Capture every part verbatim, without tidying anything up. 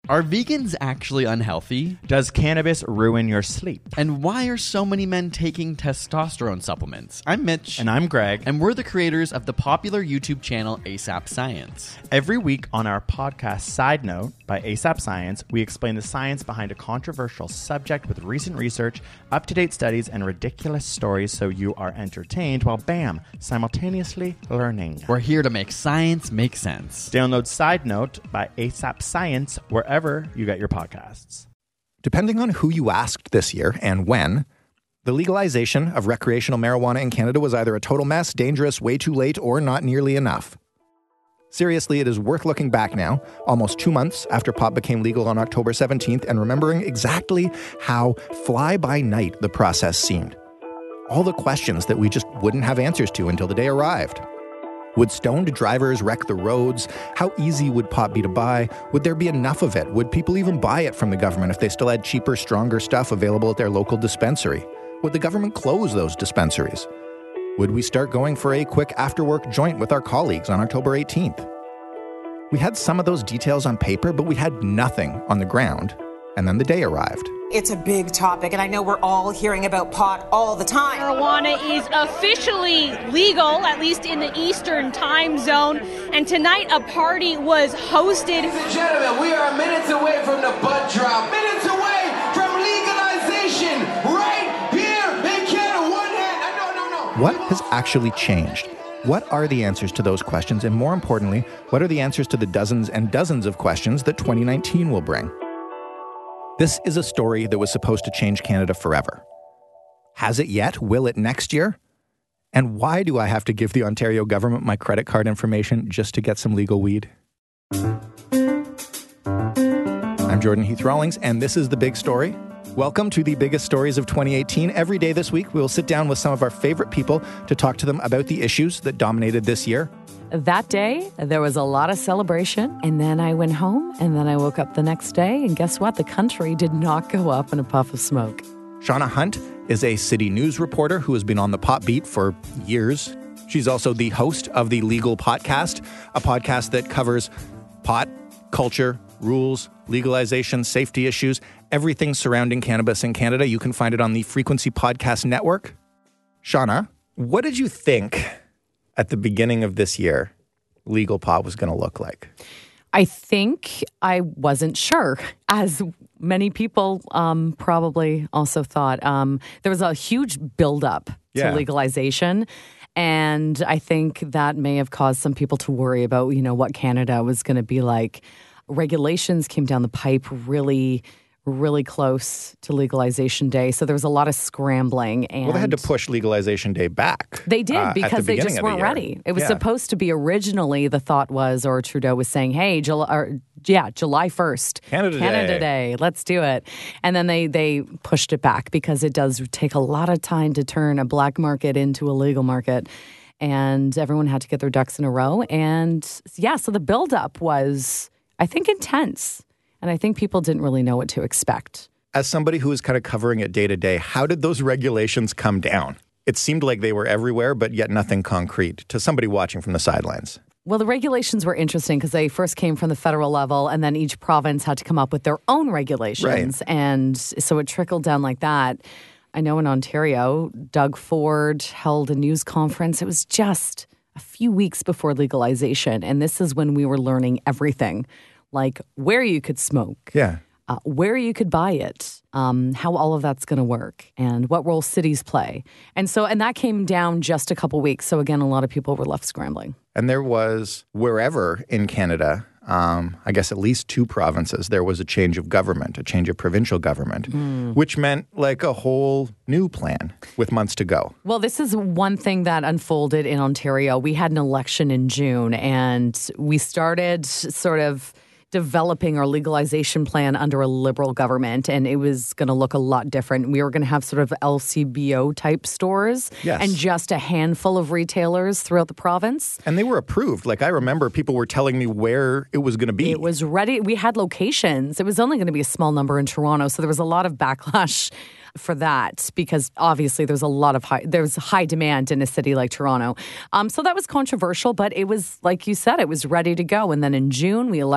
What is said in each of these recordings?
Are vegans actually unhealthy? Does cannabis ruin your sleep? And why are so many men taking testosterone supplements? I'm Mitch. And I'm Greg. And we're the creators of the popular YouTube channel ASAP Science. Every week on our podcast Side Note by ASAP Science, we explain the science behind a controversial subject with recent research, up-to-date studies, and ridiculous stories so you are entertained while, bam, simultaneously learning. We're here to make science make sense. Download Side Note by ASAP Science wherever you get your podcasts. Depending on who you asked this year and when, the legalization of recreational marijuana in Canada was either a total mess, dangerous, way too late, or not nearly enough. Seriously, it is worth looking back now, almost two months after pot became legal on October seventeenth, and remembering exactly how fly-by-night the process seemed. All the questions that we just wouldn't have answers to until the day arrived. Would stoned drivers wreck the roads? How easy would pot be to buy? Would there be enough of it? Would people even buy it from the government if they still had cheaper, stronger stuff available at their local dispensary? Would the government close those dispensaries? Would we start going for a quick after-work joint with our colleagues on October eighteenth? We had some of those details on paper, but we had nothing on the ground. And then the day arrived. It's a big topic, and I know we're all hearing about pot all the time. Marijuana is officially legal, at least in the Eastern time zone. And tonight, a party was hosted. Ladies and gentlemen, we are minutes away from the bud drop. Minutes away from legalization right here in Canada. One hand. No, no, no. What has actually changed? What are the answers to those questions? And more importantly, what are the answers to the dozens and dozens of questions that twenty nineteen will bring? This is a story that was supposed to change Canada forever. Has it yet? Will it next year? And why do I have to give the Ontario government my credit card information just to get some legal weed? I'm Jordan Heath Rawlings, and this is The Big Story. Welcome to the biggest stories of twenty eighteen. Every day this week, we will sit down with some of our favorite people to talk to them about the issues that dominated this year. That day, there was a lot of celebration, and then I went home, and then I woke up the next day, and guess what? The country did not go up in a puff of smoke. Shauna Hunt is a city news reporter who has been on the pot beat for years. She's also the host of the Legal Podcast, a podcast that covers pot, culture, rules, legalization, safety issues, everything surrounding cannabis in Canada. You can find it on the Frequency Podcast Network. Shauna, what did you think at the beginning of this year legal pot was going to look like? I think I wasn't sure, as many people um, probably also thought. Um, there was a huge buildup Yeah. to legalization, and I think that may have caused some people to worry about, you know, what Canada was going to be like. Regulations came down the pipe really really close to legalization day. So there was a lot of scrambling. And well, they had to push legalization day back. They did uh, because the they just the weren't year. ready. It was yeah. supposed to be originally, the thought was, or Trudeau was saying, hey, July, or, yeah, July first. Canada, Canada Day. Day. Let's do it. And then they, they pushed it back because it does take a lot of time to turn a black market into a legal market. And everyone had to get their ducks in a row. And yeah, so the buildup was, I think, intense. And I think people didn't really know what to expect. As somebody who is kind of covering it day to day, how did those regulations come down? It seemed like they were everywhere, but yet nothing concrete to somebody watching from the sidelines. Well, the regulations were interesting because they first came from the federal level, and then each province had to come up with their own regulations. Right. And so it trickled down like that. I know in Ontario, Doug Ford held a news conference. It was just a few weeks before legalization. And this is when we were learning everything, like where you could smoke. Yeah. Uh, where you could buy it, um, how all of that's going to work, and what role cities play. And so, and that came down just a couple weeks. So again, a lot of people were left scrambling. And there was, wherever in Canada, um, I guess at least two provinces, there was a change of government, a change of provincial government, mm. which meant like a whole new plan with months to go. Well, this is one thing that unfolded in Ontario. We had an election in June, and we started sort of developing our legalization plan under a Liberal government, and it was going to look a lot different. We were going to have sort of L C B O type stores yes. and just a handful of retailers throughout the province. And they were approved. Like I remember people were telling me where it was going to be. It was ready. We had locations. It was only going to be a small number in Toronto, so there was a lot of backlash for that because obviously there's a lot of high, there's high demand in a city like Toronto. Um, so that was controversial, but it was, like you said, it was ready to go. And then in June, we elected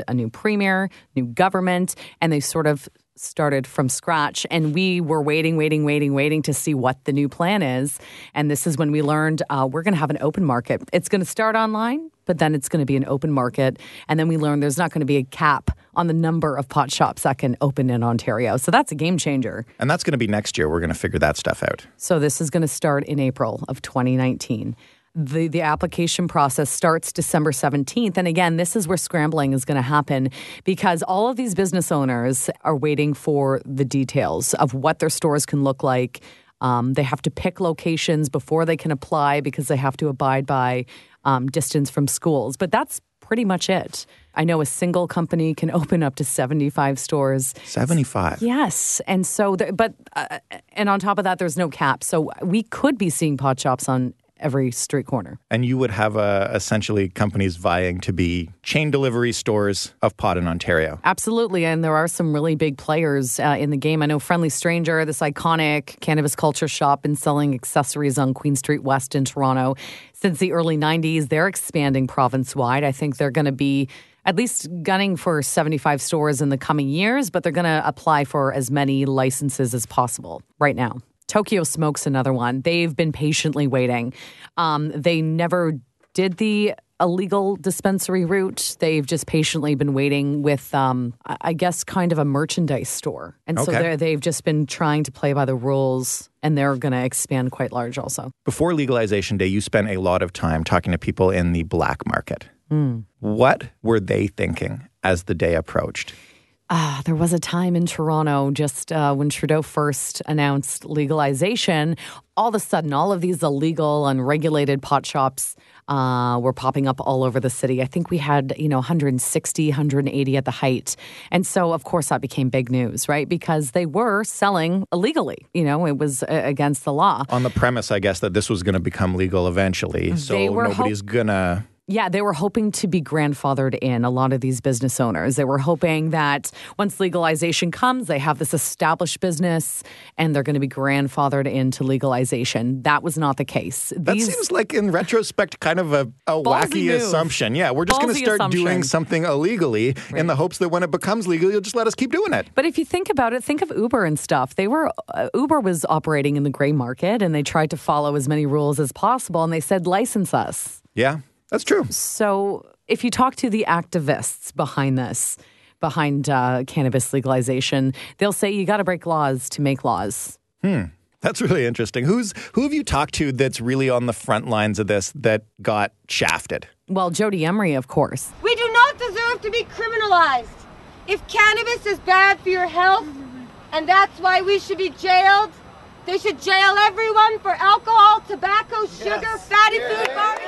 a new premier, new government, and they sort of started from scratch. And we were waiting, waiting, waiting, waiting to see what the new plan is. And this is when we learned uh, we're going to have an open market. It's going to start online, but then it's going to be an open market. And then we learned there's not going to be a cap on the number of pot shops that can open in Ontario. So that's a game changer. And that's going to be next year. We're going to figure that stuff out. So this is going to start in April of twenty nineteen. The the application process starts December seventeenth. And again, this is where scrambling is going to happen because all of these business owners are waiting for the details of what their stores can look like. Um, they have to pick locations before they can apply because they have to abide by um, distance from schools. But that's pretty much it. I know a single company can open up to seventy-five stores. seventy-five? Yes. And so, there, but, uh, and on top of that, there's no cap. So we could be seeing pot shops on every street corner. And you would have uh, essentially companies vying to be chain delivery stores of pot in Ontario. Absolutely. And there are some really big players uh, in the game. I know Friendly Stranger, this iconic cannabis culture shop, been selling accessories on Queen Street West in Toronto since the early nineties. They're expanding province-wide. I think they're going to be at least gunning for seventy-five stores in the coming years, but they're going to apply for as many licenses as possible right now. Tokyo Smoke's another one. They've been patiently waiting. Um, they never did the illegal dispensary route. They've just patiently been waiting with, um, I guess, kind of a merchandise store. And so Okay. they're- they've just been trying to play by the rules, and they're going to expand quite large also. Before legalization day, you spent a lot of time talking to people in the black market. Mm. What were they thinking as the day approached? Ah, there was a time in Toronto just uh, when Trudeau first announced legalization, all of a sudden, all of these illegal, unregulated pot shops uh, were popping up all over the city. I think we had, you know, one hundred sixty, one hundred eighty at the height. And so, of course, that became big news, right? Because they were selling illegally. You know, it was uh, against the law. On the premise, I guess, that this was going to become legal eventually. So They were nobody's going to... Yeah, they were hoping to be grandfathered in, a lot of these business owners. They were hoping that once legalization comes, they have this established business and they're going to be grandfathered into legalization. That was not the case. That These, seems like, in retrospect, kind of a, a wacky move. assumption. Yeah, we're just going to Ballsy start assumption. doing something illegally in the hopes that when it becomes legal, you'll just let us keep doing it. But if you think about it, think of Uber and stuff. They were uh, Uber was operating in the gray market and they tried to follow as many rules as possible and they said, license us. Yeah, that's true. So if you talk to the activists behind this, behind uh, cannabis legalization, they'll say you got to break laws to make laws. Hmm. That's really interesting. Who's who have you talked to that's really on the front lines of this that got shafted? Well, Jody Emery, of course. We do not deserve to be criminalized. If cannabis is bad for your health, and that's why we should be jailed, they should jail everyone for alcohol, tobacco, sugar, yes. fatty yes. food, barbecue.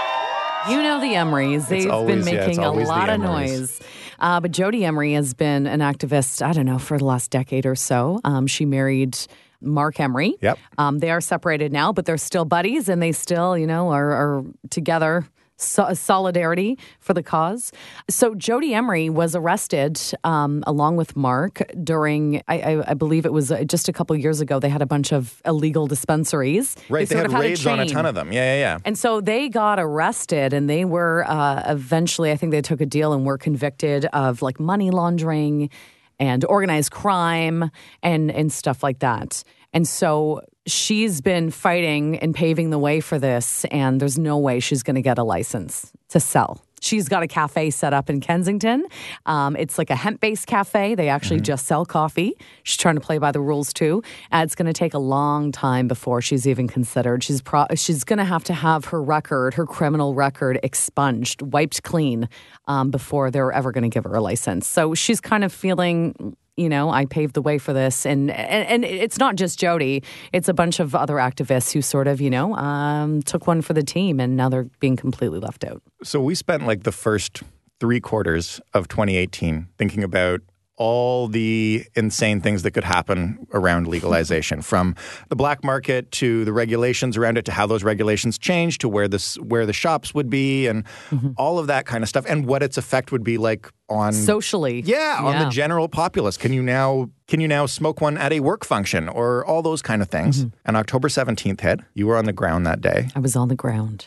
You know the Emerys. They've always, been yeah, making a lot of Emerys. noise. Uh, but Jody Emery has been an activist, I don't know, for the last decade or so. Um, she married Mark Emery. Yep. Um, they are separated now, but they're still buddies and they still, you know, are, are together. So, solidarity for the cause. So Jody Emery was arrested um, along with Mark during, I, I, I believe it was just a couple years ago. They had a bunch of illegal dispensaries. Right, they, they had had raids on a ton of them. Yeah, yeah, yeah. And so they got arrested and they were uh, eventually, I think they took a deal and were convicted of like money laundering and organized crime and, and stuff like that. And so she's been fighting and paving the way for this, and there's no way she's going to get a license to sell. She's got a cafe set up in Kensington. Um, it's like a hemp-based cafe. They actually mm-hmm. just sell coffee. She's trying to play by the rules, too. And it's going to take a long time before she's even considered. She's pro- she's going to have to have her record, her criminal record, expunged, wiped clean um, before they're ever going to give her a license. So she's kind of feeling... You know, I paved the way for this. And, and and it's not just Jody. It's a bunch of other activists who sort of, you know, um, took one for the team and now they're being completely left out. So we spent like the first three quarters of twenty eighteen thinking about all the insane things that could happen around legalization, from the black market to the regulations around it, to how those regulations change, to where this where the shops would be, and mm-hmm. all of that kind of stuff, and what its effect would be like on socially. Yeah, on yeah. the general populace. Can you now can you now smoke one at a work function, or all those kind of things? Mm-hmm. And October seventeenth hit. You were on the ground that day. I was on the ground.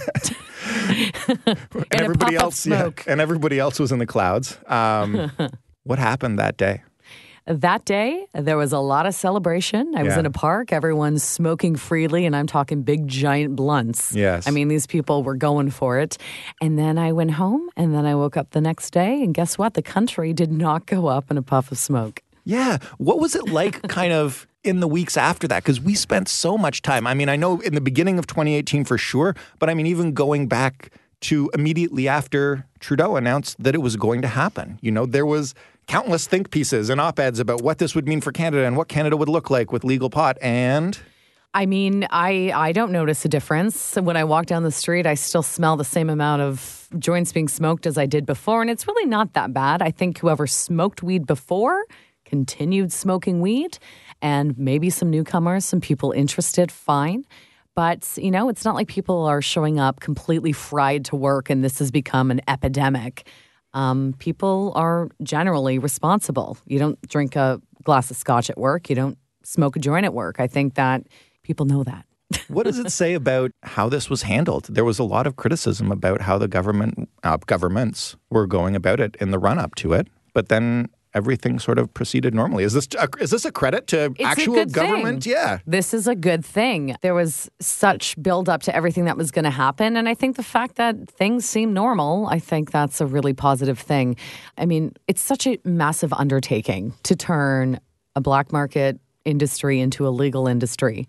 and everybody else, yeah, and everybody else was in the clouds. Um, what happened that day? That day, there was a lot of celebration. I was Yeah. in a park. Everyone's smoking freely, and I'm talking big, giant blunts. Yes. I mean, these people were going for it. And then I went home, and then I woke up the next day, and guess what? The country did not go up in a puff of smoke. Yeah. What was it like kind of in the weeks after that? Because we spent so much time. I mean, I know in the beginning of twenty eighteen for sure, but I mean, even going back to immediately after Trudeau announced that it was going to happen. You know, there was countless think pieces and op-eds about what this would mean for Canada and what Canada would look like with legal pot. And I mean, I, I don't notice a difference. When I walk down the street, I still smell the same amount of joints being smoked as I did before. And it's really not that bad. I think whoever smoked weed before continued smoking weed, and maybe some newcomers, some people interested, fine. But, you know, it's not like people are showing up completely fried to work and this has become an epidemic. Um, people are generally responsible. You don't drink a glass of scotch at work. You don't smoke a joint at work. I think that people know that. what does it say about how this was handled? There was a lot of criticism about how the government uh, governments were going about it in the run-up to it. But then everything sort of proceeded normally. Is this a, is this a credit to It's actual a good government? Thing. Yeah. This is a good thing. There was such build up to everything that was going to happen. And I think the fact that things seem normal, I think that's a really positive thing. I mean, it's such a massive undertaking to turn a black market industry into a legal industry.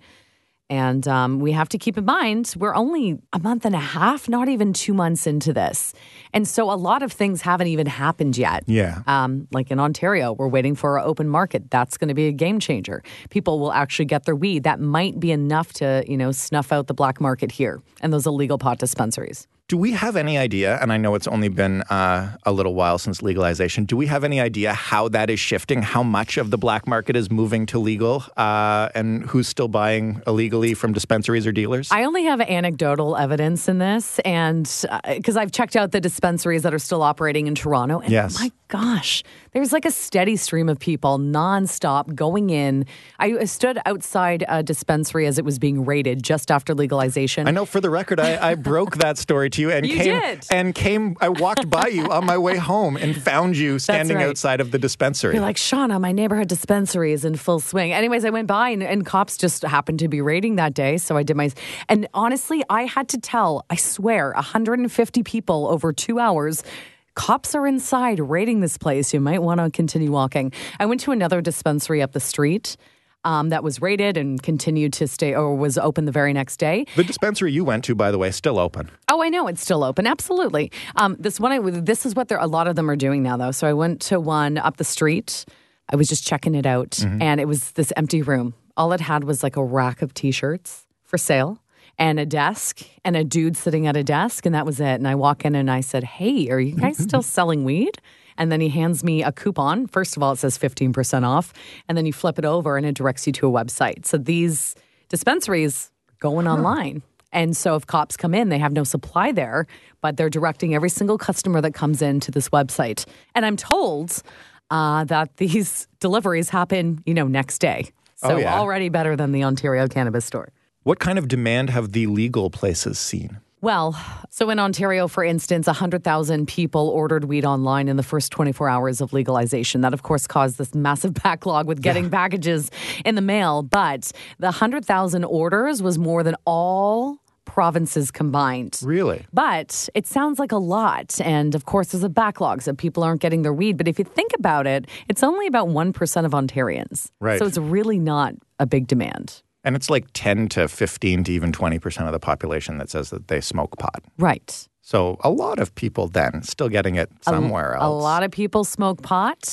And um, we have to keep in mind, we're only a month and a half, not even two months into this. And so a lot of things haven't even happened yet. Yeah. Um, like in Ontario, we're waiting for our open market. That's going to be a game changer. People will actually get their weed. That might be enough to, you know, snuff out the black market here and those illegal pot dispensaries. Do we have any idea, and I know it's only been uh, a little while since legalization, do we have any idea how that is shifting, how much of the black market is moving to legal, uh, and who's still buying illegally from dispensaries or dealers? I only have anecdotal evidence in this, and because uh, I've checked out the dispensaries that are still operating in Toronto, and yes. my gosh, there's like a steady stream of people nonstop going in. I stood outside a dispensary as it was being raided just after legalization. I know, for the record, I, I broke that story to you and You came did. and came. I walked by you on my way home and found you standing right. outside of the dispensary. You're like, Shauna, my neighborhood dispensary is in full swing. Anyways, I went by and, and cops just happened to be raiding that day. So I did my, and honestly, I had to tell, I swear, one hundred fifty people over two hours. Cops are inside raiding this place. You might want to continue walking. I went to another dispensary up the street um, that was raided and continued to stay, or was open the very next day. The dispensary you went to, by the way, still open. Oh, I know it's still open. Absolutely. Um, this one, I, this is what they're, a lot of them are doing now, though. So I went to one up the street. I was just checking it out, mm-hmm. and it was this empty room. All it had was like a rack of T-shirts for sale and a desk and a dude sitting at a desk, and that was it. And I walk in and I said, "Hey, are you guys still selling weed?" And then he hands me a coupon. First of all, it says fifteen percent off, and then you flip it over and it directs you to a website. So these dispensaries are going huh. online. And so if cops come in, they have no supply there, but they're directing every single customer that comes in to this website. And I'm told uh, that these deliveries happen, you know, next day. So oh, yeah. already better than the Ontario Cannabis Store. What kind of demand have the legal places seen? Well, so in Ontario, for instance, one hundred thousand people ordered weed online in the first twenty-four hours of legalization. That, of course, caused this massive backlog with getting yeah. packages in the mail. But the one hundred thousand orders was more than all provinces combined. Really? But it sounds like a lot. And, of course, there's a backlog, so people aren't getting their weed. But if you think about it, it's only about one percent of Ontarians. Right. So it's really not a big demand. And it's like ten to fifteen to even twenty percent of the population that says that they smoke pot. Right. So a lot of people then still getting it somewhere a, else. A lot of people smoke pot.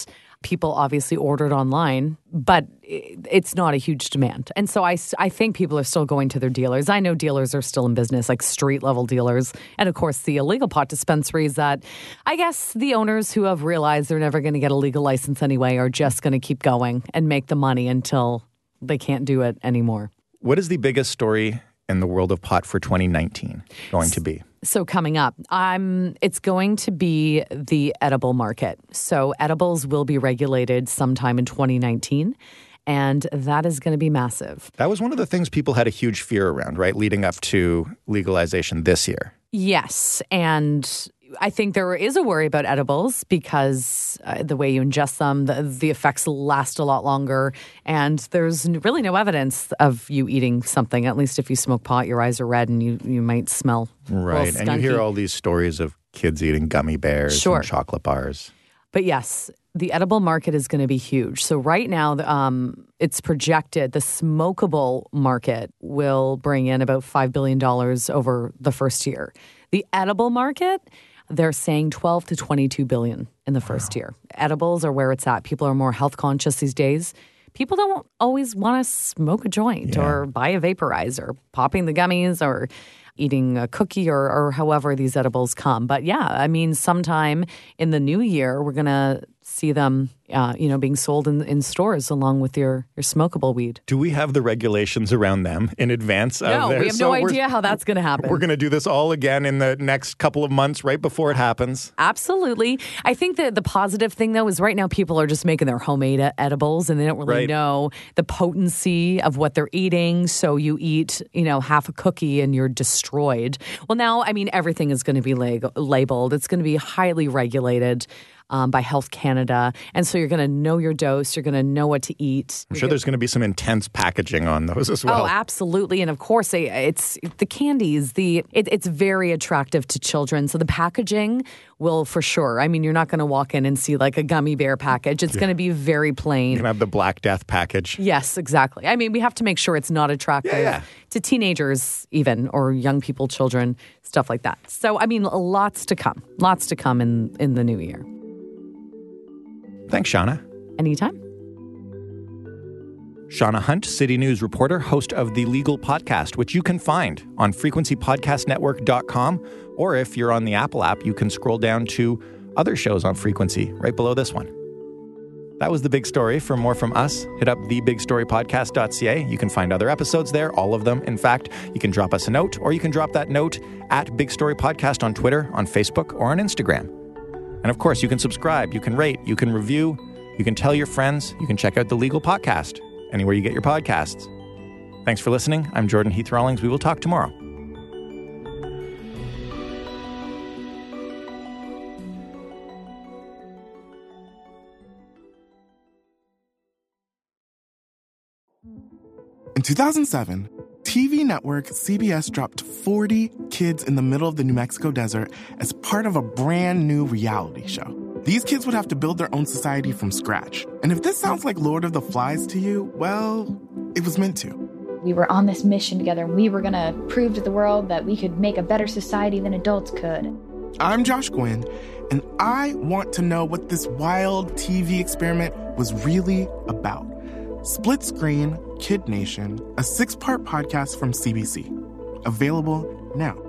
people obviously ordered online, but it's not a huge demand. And so I, I think people are still going to their dealers. I know dealers are still in business, like street-level dealers. And, of course, the illegal pot dispensaries that I guess the owners who have realized they're never going to get a legal license anyway are just going to keep going and make the money until they can't do it anymore. What is the biggest story in the world of pot for twenty nineteen going to be? So coming up, um, it's going to be the edible market. So edibles will be regulated sometime in twenty nineteen, and that is going to be massive. That was one of the things people had a huge fear around, right, leading up to legalization this year. Yes, and I think there is a worry about edibles because uh, the way you ingest them, the, the effects last a lot longer. And there's really no evidence of you eating something. At least if you smoke pot, your eyes are red and you, you might smell right. And you hear all these stories of kids eating gummy bears sure. and chocolate bars. But yes, the edible market is going to be huge. So right now, um, it's projected the smokable market will bring in about five billion dollars over the first year. The edible market, they're saying twelve to twenty-two billion in the first wow. year. Edibles are where it's at. People are more health conscious these days. People don't always want to smoke a joint yeah. or buy a vaporizer, popping the gummies or eating a cookie or, or however these edibles come. But yeah, I mean, sometime in the new year, we're going to see them, uh, you know, being sold in, in stores along with your, your smokable weed. Do we have the regulations around them in advance? No, of their, we have so no idea how that's going to happen. We're going to do this all again in the next couple of months right before it happens. Absolutely. I think that the positive thing, though, is right now people are just making their homemade edibles and they don't really right. know the potency of what they're eating. So you eat, you know, half a cookie and you're destroyed. Well, now, I mean, everything is going to be lag- labeled. It's going to be highly regulated. Um, by Health Canada. And so you're going to know your dose. You're going to know what to eat. I'm you're sure gonna... there's going to be some intense packaging on those as well. Oh, absolutely. And of course, it's the candies. The it, It's very attractive to children. So the packaging will for sure. I mean, you're not going to walk in and see like a gummy bear package. It's yeah. going to be very plain. You're going to have the Black Death package. Yes, exactly. I mean, we have to make sure it's not attractive yeah, yeah. to teenagers even or young people, children, stuff like that. So, I mean, lots to come. Lots to come in, in the new year. Thanks, Shauna. Anytime. Shauna Hunt, City News reporter, host of The Legal Podcast, which you can find on frequency podcast network dot com. Or if you're on the Apple app, you can scroll down to other shows on Frequency right below this one. That was The Big Story. For more from us, hit up the big story podcast dot c a. You can find other episodes there, all of them. In fact, you can drop us a note, or you can drop that note at Big Story Podcast on Twitter, on Facebook, or on Instagram. And of course, you can subscribe, you can rate, you can review, you can tell your friends, you can check out The Legal Podcast, anywhere you get your podcasts. Thanks for listening. I'm Jordan Heath Rawlings. We will talk tomorrow. In two thousand seven, T V network C B S dropped forty kids in the middle of the New Mexico desert as part of a brand new reality show. These kids would have to build their own society from scratch. And if this sounds like Lord of the Flies to you, well, it was meant to. We were on this mission together, and we were going to prove to the world that we could make a better society than adults could. I'm Josh Gwynn, and I want to know what this wild T V experiment was really about. Split Screen, Kid Nation, a six-part podcast from C B C. Available now.